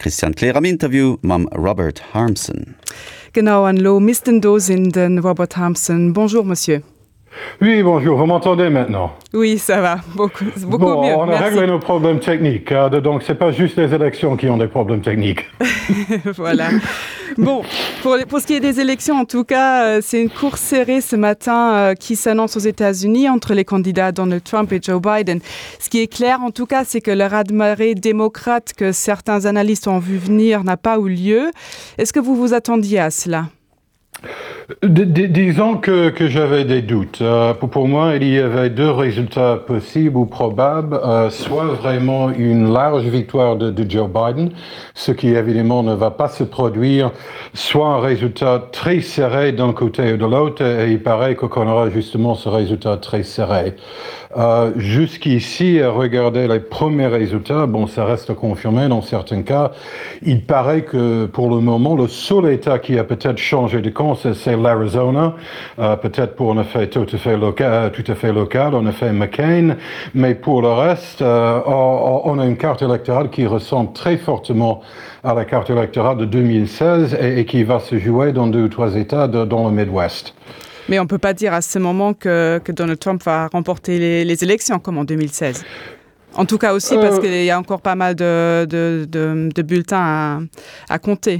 Christian Kleer am Interview mam Robert Harmson. Genau, an lo missten do sind den Robert Harmson. Bonjour, monsieur. Oui, bonjour, vous m'entendez maintenant? Oui, ça va, beaucoup bon, mieux. On a réglé nos problèmes techniques, donc c'est pas juste les élections qui ont des problèmes techniques. Voilà. Bon, pour ce qui est des élections, en tout cas, c'est une course serrée ce matin qui s'annonce aux États-Unis entre les candidats Donald Trump et Joe Biden. Ce qui est clair, en tout cas, c'est que le raz-de-marée démocrate que certains analystes ont vu venir n'a pas eu lieu. Est-ce que vous vous attendiez à cela? Disons que j'avais des doutes. Pour moi, il y avait deux résultats possibles ou probables. Soit vraiment une large victoire de Joe Biden, ce qui évidemment ne va pas se produire, soit un résultat très serré d'un côté ou de l'autre, et il paraît qu'on aura justement ce résultat très serré. Jusqu'ici, à regarder les premiers résultats, bon, ça reste confirmé dans certains cas. Il paraît que pour le moment, le seul État qui a peut-être changé de camp, c'est l'Arizona, peut-être pour un effet tout à fait local, en effet McCain, mais pour le reste, on a une carte électorale qui ressemble très fortement à la carte électorale de 2016 et qui va se jouer dans 2 ou 3 États dans le Midwest. Mais on ne peut pas dire à ce moment que Donald Trump va remporter les élections comme en 2016. En tout cas aussi parce qu'il y a encore pas mal de bulletins à compter.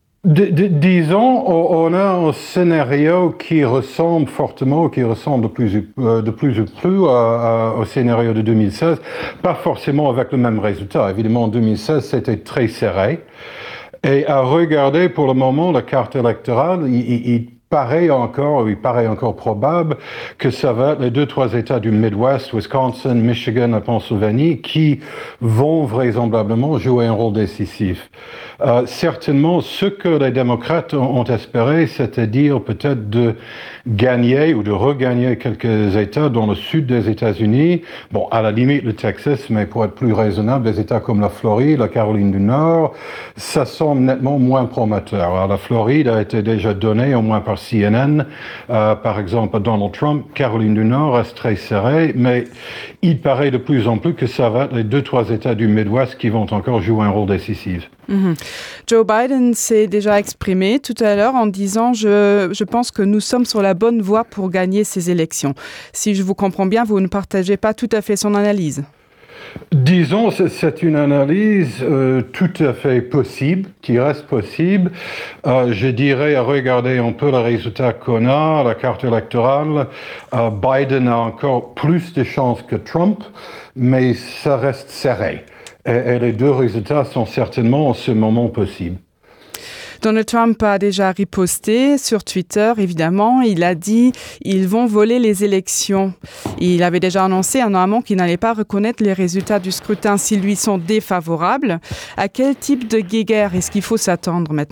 Disons, on a un scénario qui ressemble fortement, qui ressemble de plus en plus au scénario de 2016, pas forcément avec le même résultat. Évidemment, en 2016, c'était très serré. Et à regarder pour le moment la carte électorale, il paraît encore probable que ça va être les 2-3 États du Midwest, Wisconsin, Michigan et Pennsylvanie, qui vont vraisemblablement jouer un rôle décisif. Certainement, ce que les démocrates ont espéré, c'est-à-dire peut-être de gagner ou de regagner quelques États dans le sud des États-Unis. Bon, à la limite, le Texas, mais pour être plus raisonnable, des États comme la Floride, la Caroline du Nord, ça semble nettement moins prometteur. Alors, la Floride a été déjà donnée, au moins par CNN, par exemple, Donald Trump. Caroline du Nord reste très serré, mais il paraît de plus en plus que ça va être les 2-3 États du Midwest qui vont encore jouer un rôle décisif. Mmh. Joe Biden s'est déjà exprimé tout à l'heure en disant je pense que nous sommes sur la bonne voie pour gagner ces élections. Si je vous comprends bien, vous ne partagez pas tout à fait son analyse. Disons, c'est une analyse tout à fait possible, qui reste possible. Je dirais, à regarder un peu les résultats qu'on a, la carte électorale, Biden a encore plus de chances que Trump, mais ça reste serré. Et les deux résultats sont certainement en ce moment possibles. Donald Trump a déjà riposté sur Twitter, évidemment. Il a dit ils vont voler les élections. Il avait déjà annoncé normalement qu'il n'allait pas reconnaître les résultats du scrutin s'ils lui sont défavorables. À quel type de guéguerre est-ce qu'il faut s'attendre maintenant ?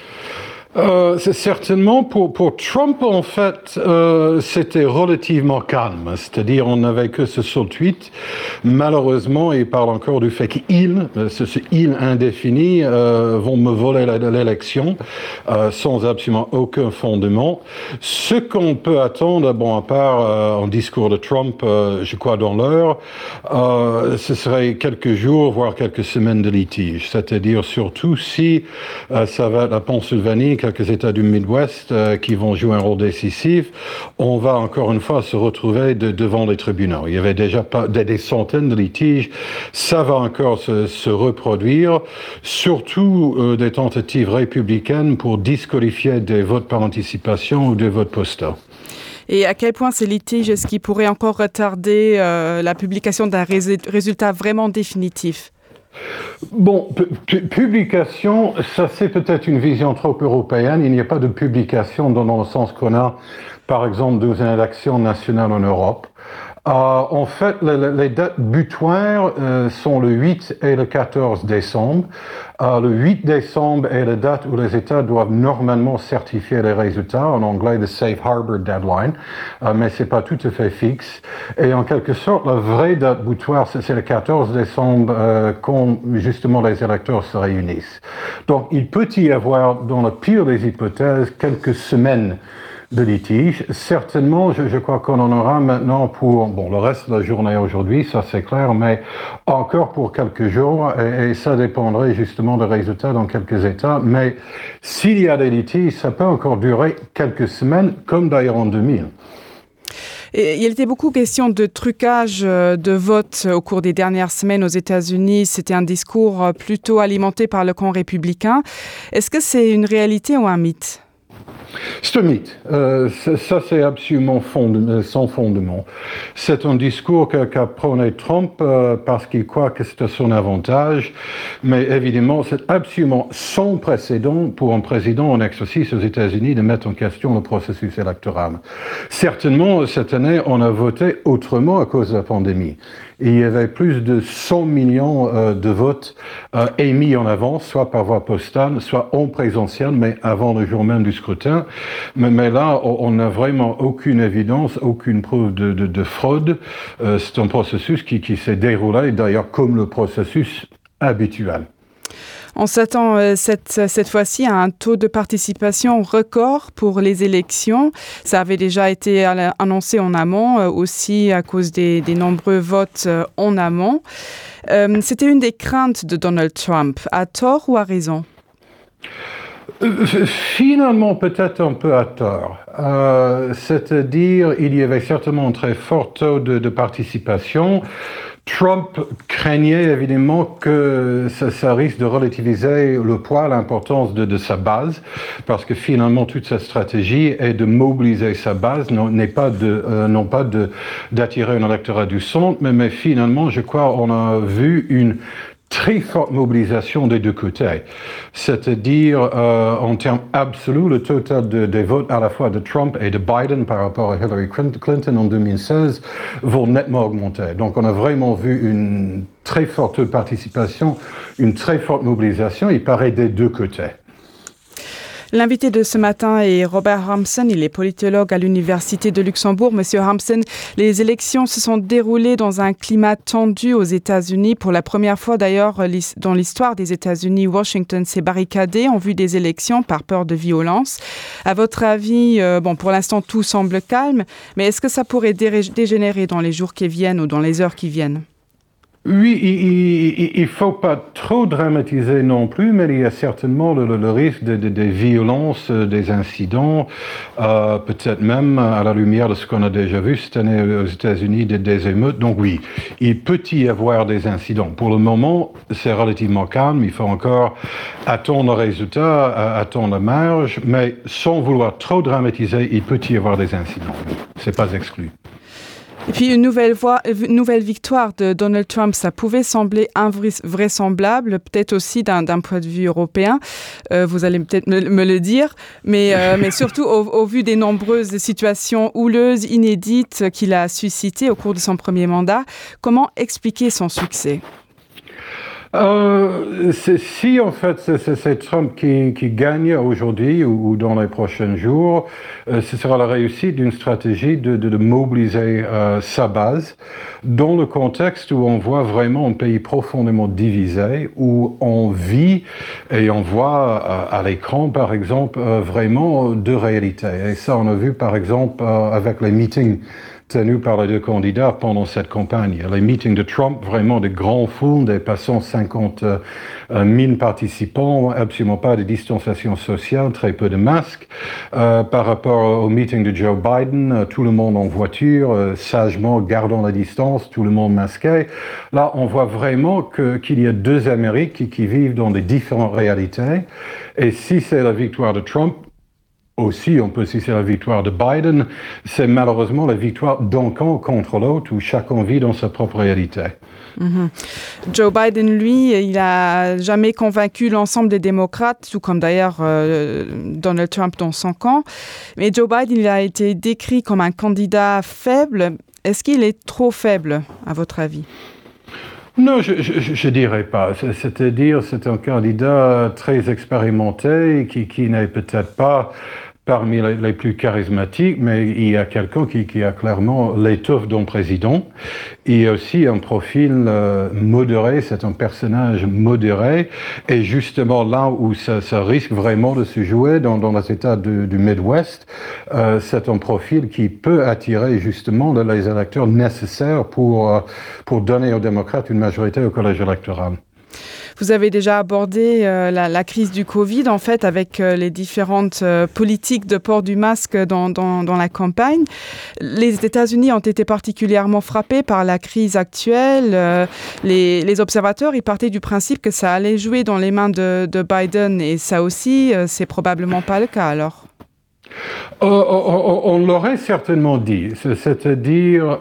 C'est certainement pour Trump, en fait, c'était relativement calme. C'est-à-dire, on n'avait que ce seul tweet. Malheureusement, il parle encore du fait qu'ils, ce il indéfini, vont me voler l'élection sans absolument aucun fondement. Ce qu'on peut attendre, bon, à part un discours de Trump, je crois dans l'heure, ce serait quelques jours, voire quelques semaines de litige. C'est-à-dire surtout si ça va être la Pennsylvanie, quelques États du Midwest qui vont jouer un rôle décisif, on va encore une fois se retrouver devant les tribunaux. Il y avait déjà des centaines de litiges, ça va encore se reproduire, surtout des tentatives républicaines pour disqualifier des votes par anticipation ou des votes postaux. Et à quel point ces litiges, est-ce qu'ils pourraient encore retarder la publication d'un résultat vraiment définitif ? Bon, publication, ça c'est peut-être une vision trop européenne. Il n'y a pas de publication dans le sens qu'on a, par exemple, dans une élection nationale en Europe. En fait, les dates butoirs sont le 8 et le 14 décembre. Le 8 décembre est la date où les États doivent normalement certifier les résultats, en anglais the Safe Harbor Deadline, mais c'est pas tout à fait fixe. Et en quelque sorte, la vraie date butoir, c'est le 14 décembre, quand justement les électeurs se réunissent. Donc, il peut y avoir, dans la pire des hypothèses, quelques semaines de litige. Certainement, je crois qu'on en aura maintenant pour le reste de la journée aujourd'hui, ça c'est clair, mais encore pour quelques jours, et ça dépendrait justement des résultats dans quelques États. Mais s'il y a des litiges, ça peut encore durer quelques semaines, comme d'ailleurs en 2000. Et il était beaucoup question de trucage de vote au cours des dernières semaines aux États-Unis. C'était un discours plutôt alimenté par le camp républicain. Est-ce que c'est une réalité ou un mythe ? C'est un mythe. Ça, c'est absolument sans fondement. C'est un discours qu'a prôné Trump parce qu'il croit que c'est à son avantage. Mais évidemment, c'est absolument sans précédent pour un président en exercice aux États-Unis de mettre en question le processus électoral. Certainement, cette année, on a voté autrement à cause de la pandémie. Il y avait plus de 100 millions de votes émis en avance, soit par voie postale, soit en présentiel, mais avant le jour même du scrutin. Mais là, on n'a vraiment aucune évidence, aucune preuve de fraude. C'est un processus qui s'est déroulé, d'ailleurs, comme le processus habituel. On s'attend cette fois-ci à un taux de participation record pour les élections. Ça avait déjà été annoncé en amont, aussi à cause des nombreux votes en amont. C'était une des craintes de Donald Trump, à tort ou à raison ? Finalement, peut-être un peu à tort. C'est-à-dire, il y avait certainement un très fort taux de participation. Trump craignait évidemment que ça risque de relativiser le poids, l'importance de sa base, parce que finalement toute sa stratégie est de mobiliser sa base, non pas d'attirer un électorat du centre, mais finalement, je crois, on a vu une très forte mobilisation des deux côtés. C'est-à-dire, en termes absolus, le total des votes à la fois de Trump et de Biden par rapport à Hillary Clinton en 2016 vont nettement augmenter. Donc, on a vraiment vu une très forte participation, une très forte mobilisation, il paraît, des deux côtés. L'invité de ce matin est Robert Harmsen, il est politologue à l'Université de Luxembourg. Monsieur Harmsen, les élections se sont déroulées dans un climat tendu aux États-Unis. Pour la première fois d'ailleurs dans l'histoire des États-Unis, Washington s'est barricadé en vue des élections par peur de violence. À votre avis, pour l'instant tout semble calme, mais est-ce que ça pourrait dégénérer dans les jours qui viennent ou dans les heures qui viennent ? Oui, il ne faut pas trop dramatiser non plus, mais il y a certainement le risque des violences, des incidents, peut-être même à la lumière de ce qu'on a déjà vu cette année aux États-Unis, des émeutes. Donc oui, il peut y avoir des incidents. Pour le moment, c'est relativement calme. Il faut encore attendre le résultat, attendre la marge, mais sans vouloir trop dramatiser, il peut y avoir des incidents. C'est pas exclu. Et puis une nouvelle victoire de Donald Trump, ça pouvait sembler invraisemblable, peut-être aussi d'un point de vue européen, vous allez peut-être me le dire, mais surtout au vu des nombreuses situations houleuses, inédites qu'il a suscitées au cours de son premier mandat. Comment expliquer son succès ? Si en fait c'est Trump qui gagne aujourd'hui ou dans les prochains jours, ce sera la réussite d'une stratégie de mobiliser sa base dans le contexte où on voit vraiment un pays profondément divisé, où on vit et on voit à l'écran par exemple vraiment deux réalités. Et ça on a vu par exemple avec les meetings tenus par les deux candidats pendant cette campagne. Les meetings de Trump, vraiment de grands foules, dépassant 50 000 participants, absolument pas de distanciation sociale, très peu de masques. Par rapport au meeting de Joe Biden, tout le monde en voiture, sagement gardant la distance, tout le monde masqué. Là, on voit vraiment qu'il y a deux Amériques qui vivent dans des différentes réalités. Et si c'est la victoire de Trump, aussi, on peut citer la victoire de Biden, c'est malheureusement la victoire d'un camp contre l'autre où chacun vit dans sa propre réalité. Mm-hmm. Joe Biden, lui, il n'a jamais convaincu l'ensemble des démocrates, tout comme d'ailleurs Donald Trump dans son camp. Mais Joe Biden, il a été décrit comme un candidat faible. Est-ce qu'il est trop faible, à votre avis ? Non, je dirais pas. C'est-à-dire, c'est un candidat très expérimenté qui n'est peut-être pas parmi les plus charismatiques, mais il y a quelqu'un qui a clairement l'étoffe d'un président. Il y a aussi un profil modéré, c'est un personnage modéré, et justement là où ça risque vraiment de se jouer dans les États du Midwest, c'est un profil qui peut attirer justement les électeurs nécessaires pour donner aux démocrates une majorité au collège électoral. Vous avez déjà abordé la crise du Covid, en fait, avec les différentes politiques de port du masque dans la campagne. Les États-Unis ont été particulièrement frappés par la crise actuelle. Les observateurs, ils partaient du principe que ça allait jouer dans les mains de Biden, et ça aussi, c'est probablement pas le cas, alors. On l'aurait certainement dit, c'est-à-dire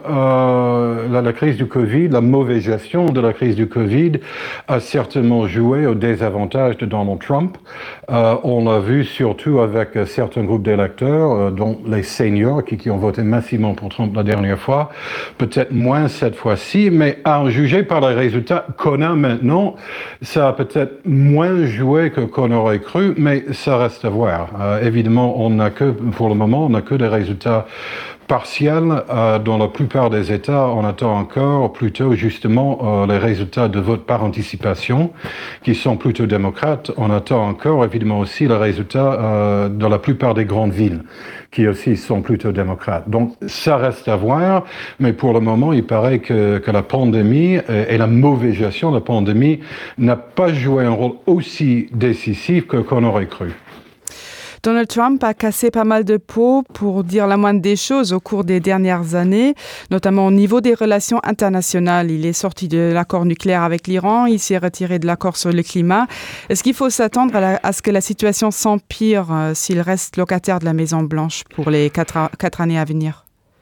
la crise du Covid, la mauvaise gestion de la crise du Covid a certainement joué au désavantage de Donald Trump. On l'a vu surtout avec certains groupes d'électeurs, dont les seniors qui ont voté massivement pour Trump la dernière fois, peut-être moins cette fois-ci, mais à en juger par les résultats qu'on a maintenant, ça a peut-être moins joué qu'on aurait cru, mais ça reste à voir. Évidemment, pour le moment, on n'a que des résultats partiels. Dans la plupart des États, on attend encore plutôt justement les résultats de vote par anticipation, qui sont plutôt démocrates. On attend encore évidemment aussi les résultats dans la plupart des grandes villes, qui aussi sont plutôt démocrates. Donc ça reste à voir, mais pour le moment, il paraît que la pandémie et la mauvaise gestion de la pandémie n'a pas joué un rôle aussi décisif qu'on aurait cru. Donald Trump a cassé pas mal de pots, pour dire la moindre des choses, au cours des dernières années, notamment au niveau des relations internationales. Il est sorti de l'accord nucléaire avec l'Iran, il s'est retiré de l'accord sur le climat. Est-ce qu'il faut s'attendre à ce que la situation s'empire s'il reste locataire de la Maison-Blanche pour les 4 années à venir ?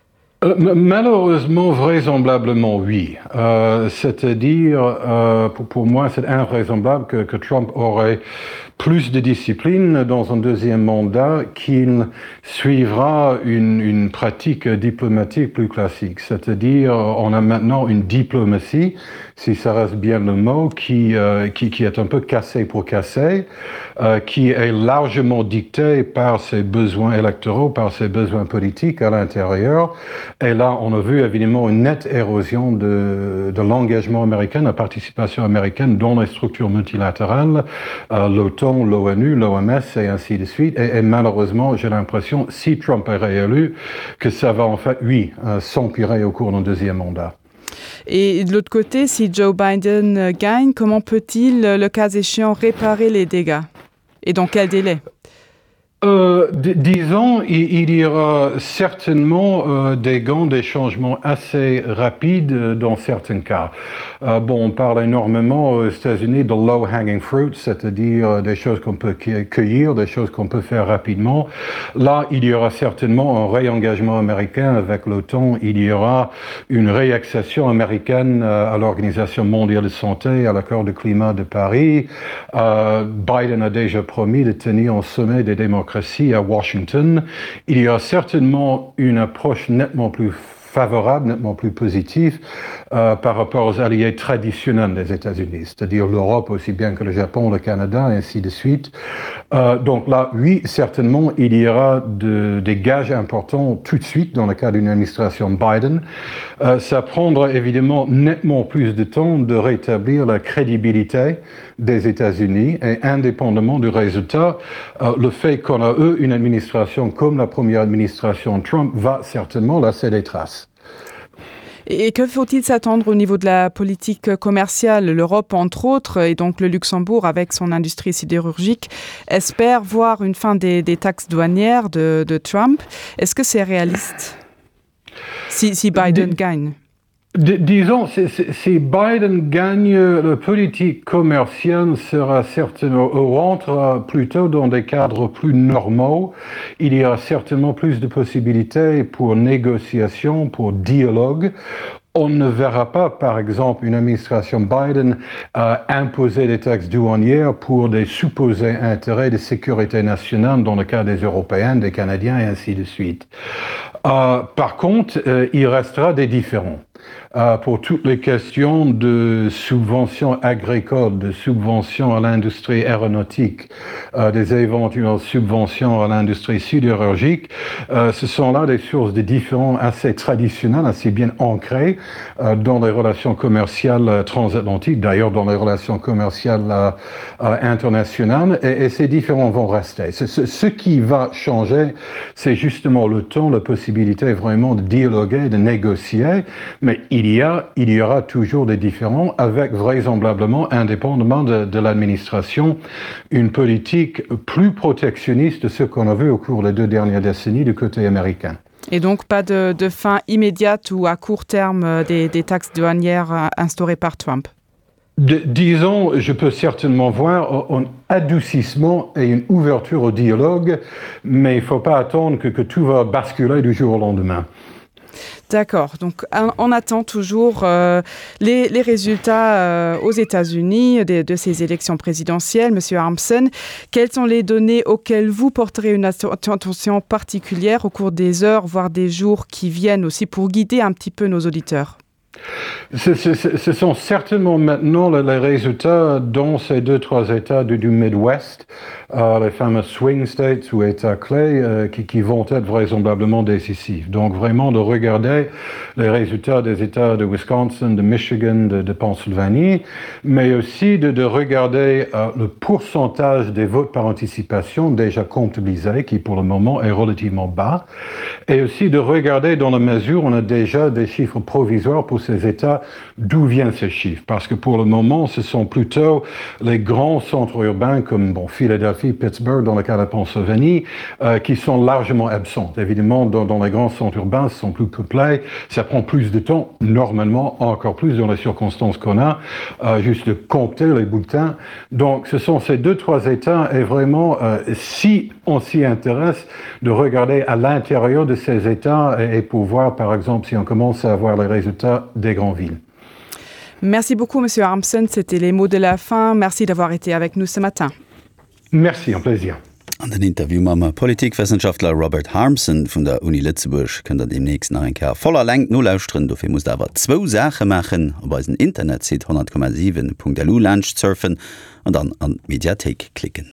Malheureusement, vraisemblablement, oui. C'est-à-dire, pour moi, c'est invraisemblable que Trump aurait plus de discipline dans un deuxième mandat, qu'il suivra une pratique diplomatique plus classique. C'est-à-dire, on a maintenant une diplomatie, si ça reste bien le mot, qui est un peu cassée pour casser, qui est largement dictée par ses besoins électoraux, par ses besoins politiques à l'intérieur. Et là, on a vu évidemment une nette érosion de l'engagement américain, la participation américaine dans les structures multilatérales, l'OTAN, l'ONU, l'OMS et ainsi de suite. Et malheureusement, j'ai l'impression, si Trump est réélu, que ça va en fait, oui, s'empirer au cours d'un deuxième mandat. Et de l'autre côté, si Joe Biden gagne, comment peut-il, le cas échéant, réparer les dégâts ? Et dans quel délai ? Disons, il y aura certainement des gains, des changements assez rapides dans certains cas. On parle énormément aux États-Unis de low-hanging fruit, c'est-à-dire des choses qu'on peut cueillir, des choses qu'on peut faire rapidement. Là, il y aura certainement un réengagement américain avec l'OTAN. Il y aura une réaccession américaine à l'Organisation mondiale de santé, à l'accord de climat de Paris. Biden a déjà promis de tenir un sommet des démocraties à Washington. Il y a certainement une approche nettement plus favorable, nettement plus positive par rapport aux alliés traditionnels des États-Unis, c'est-à-dire l'Europe aussi bien que le Japon, le Canada, et ainsi de suite. Donc là, oui, certainement, il y aura des gages importants tout de suite dans le cas d'une administration Biden. Ça prendra évidemment nettement plus de temps de rétablir la crédibilité des États-Unis et indépendamment du résultat, le fait qu'on a eu une administration comme la première administration Trump va certainement laisser des traces. Et que faut-il s'attendre au niveau de la politique commerciale ? L'Europe, entre autres, et donc le Luxembourg, avec son industrie sidérurgique, espère voir une fin des taxes douanières de Trump. Est-ce que c'est réaliste si Biden gagne ? Disons, si Biden gagne, la politique commerciale sera certainement, rentre plutôt dans des cadres plus normaux. Il y aura certainement plus de possibilités pour négociation, pour dialogue. On ne verra pas, par exemple, une administration Biden imposer des taxes douanières pour des supposés intérêts de sécurité nationale dans le cas des Européens, des Canadiens et ainsi de suite. Par contre, il restera des différends. pour toutes les questions de subventions agricoles, de subventions à l'industrie aéronautique, des éventuelles subventions à l'industrie sidérurgique, ce sont là des sources de différends assez traditionnelles, assez bien ancrées dans les relations commerciales transatlantiques, d'ailleurs dans les relations commerciales internationales, et ces différends vont rester. Ce qui va changer, c'est justement le temps, la possibilité vraiment de dialoguer, de négocier, mais il y aura toujours des différends avec vraisemblablement, indépendamment de l'administration, une politique plus protectionniste de ce qu'on a vu au cours des 2 dernières décennies du côté américain. Et donc pas de fin immédiate ou à court terme des taxes douanières instaurées par Trump? Disons, je peux certainement voir un adoucissement et une ouverture au dialogue, mais il ne faut pas attendre que tout va basculer du jour au lendemain. D'accord. Donc, on attend toujours les résultats aux États-Unis de ces élections présidentielles. Monsieur Harmsen, quelles sont les données auxquelles vous porterez une attention particulière au cours des heures, voire des jours qui viennent aussi pour guider un petit peu nos auditeurs? Ce sont certainement maintenant les résultats dans ces 2-3 États du Midwest, les fameux swing states ou États clés qui vont être vraisemblablement décisifs. Donc vraiment de regarder les résultats des États de Wisconsin, de Michigan, de Pennsylvanie, mais aussi de regarder le pourcentage des votes par anticipation déjà comptabilisés, qui pour le moment est relativement bas, et aussi de regarder dans la mesure où on a déjà des chiffres provisoires pour ces États, d'où viennent ces chiffres. Parce que pour le moment, ce sont plutôt les grands centres urbains comme Philadelphie, Pittsburgh, dans le cas de la Pennsylvanie, qui sont largement absents. Évidemment, dans les grands centres urbains, ce sont plus peuplés, ça prend plus de temps, normalement, encore plus dans les circonstances qu'on a, juste de compter les bulletins. Donc, ce sont ces 2-3 États, et vraiment, si on s'y intéresse, de regarder à l'intérieur de ces États et pour voir, par exemple, si on commence à avoir les résultats des grandes villes. Merci beaucoup, Monsieur Harmsen. C'était les mots de la fin. Merci d'avoir été avec nous ce matin. Merci, un plaisir. An den Interview mam Politikwissenschaftler Robert Harmsen vun der Uni Lützeburg kën der demnächst nach en Ker voller Längt no lausren, dofir muss awer 2 Sache machen, op als Internet 100,7.lu Lunch surfen an dann an Mediathek klicken.